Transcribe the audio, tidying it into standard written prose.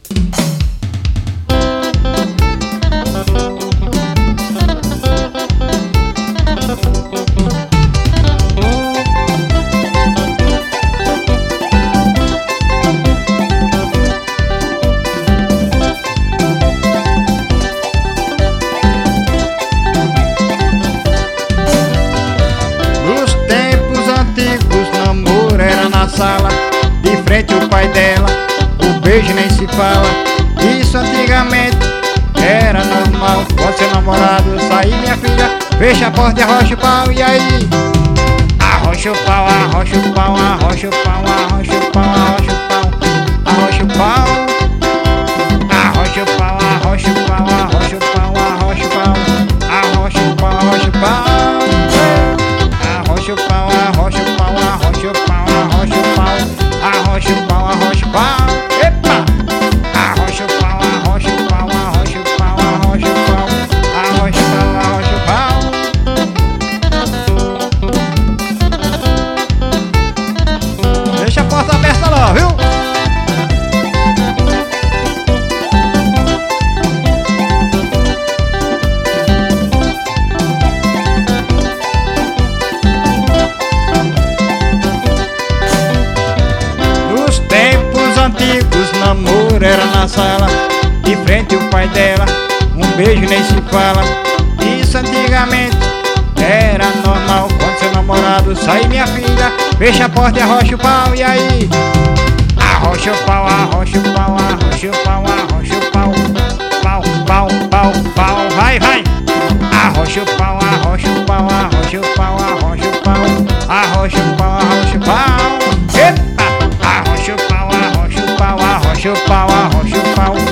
Sala, de frente o pai dela, o beijo nem se fala. Isso antigamente era normal. Quando seu namorado sair, minha filha, fecha a porta e arrocha o pau. E aí? Arrocha o pau, arrocha o pau, arrocha o pau, arrocha o pau, arrocha o pau, arrocha o pau, arrocha o pau, arrocha o pau, arrocha o pau, arrocha o pau, arrocha o pau, arrocha o pau, arrocha o pau, arrocha o pau, arrocha o pau, arrocha o pau, arrocha o pau, arrocha o pau, epa! Arrocha o pau, arrocha o pau, arrocha o pau, arrocha o pau, arrocha o pau, arrocha o pau. Deixa a porta aberta lá, viu? Antigos namoro era na sala, de frente o pai dela, um beijo nem se fala. Isso antigamente era normal. Quando seu namorado sair, minha filha, fecha a porta e arrocha o pau. E aí? Arrocha o pau, arrocha o pau, arrocha o pau, arrocha o pau, pau, pau, pau, pau, vai, vai. Arrocha o pau, arrocha o pau, arrocha o pau, arrocha o pau, arrocha o pau, arrocha o pau, epa! Arrocha o pau, arrocha o pau, arrocha o pau, arrocha o pau.